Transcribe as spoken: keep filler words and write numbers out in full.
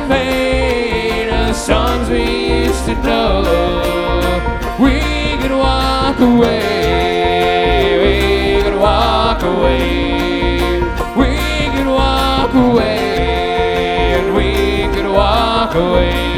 in vain the songs we used to know. We could walk away, we could walk away, we could walk away, and we could walk away.